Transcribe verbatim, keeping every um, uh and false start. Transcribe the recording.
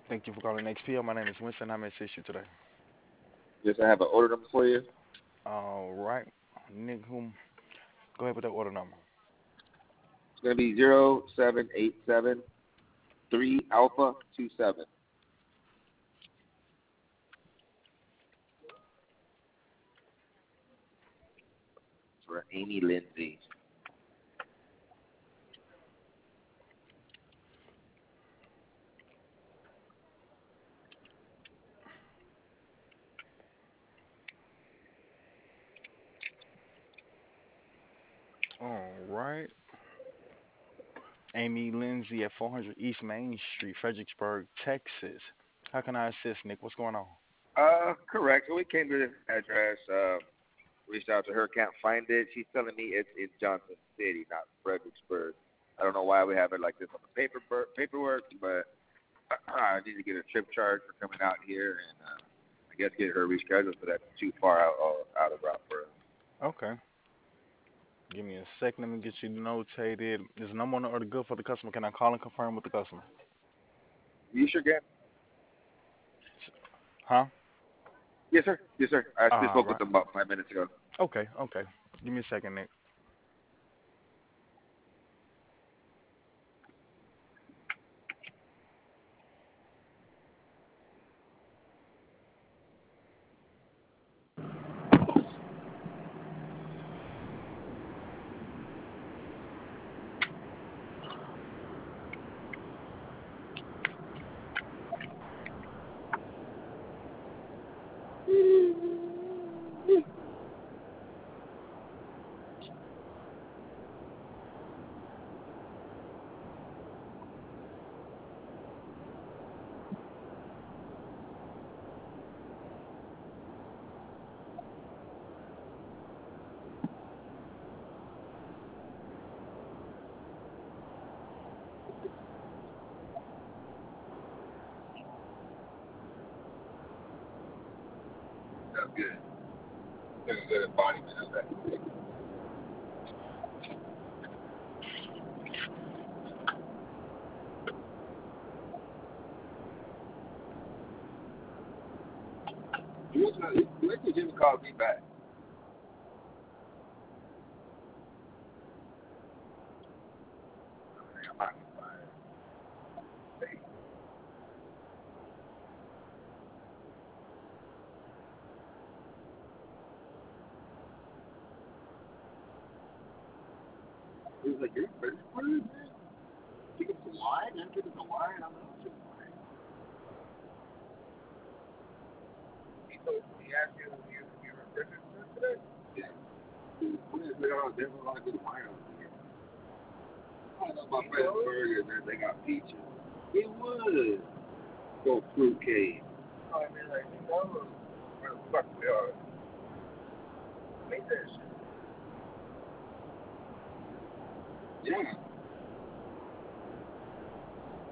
Thank you for calling X P L. My name is Winston. How may I assist you today? Yes, I have an order number for you. All right. Nick, whom? Go ahead with that order number. It's going to be zero seven eight seven three Alpha two seven for Amy Lindsay. All right. Amy Lindsay at four hundred East Main Street, Fredericksburg, Texas. How can I assist, Nick? What's going on? Uh, correct. So we came to this address, uh, reached out to her, can't find it. She's telling me it's in Johnson City, not Fredericksburg. I don't know why we have it like this on the paper paperwork, but I need to get a trip charge for coming out here, and uh, I guess get her rescheduled, so that's too far out out of route for us. Okay. Give me a second. Let me get you notated. Is the number on the order good for the customer? Can I call and confirm with the customer? You sure can? Huh? Yes, sir. Yes, sir. I just All spoke with right. them about five minutes ago. Okay. Okay. Give me a second, Nick. That's good. That's a good embodiment of that. When did Jimmy call me back? I'm not He was like, you're first word, man. Give him some wine, man. Give him some wine. I'm not sure. He told he asked you if you you were Christmas today? Yeah. We just figured out they were going to do the wine over here. I don't know about Fred's Burgers, man. They got peaches. It was. Go fruit cake. Oh, I mean, like, you know, where the fuck we are. Make that shit. Yeah.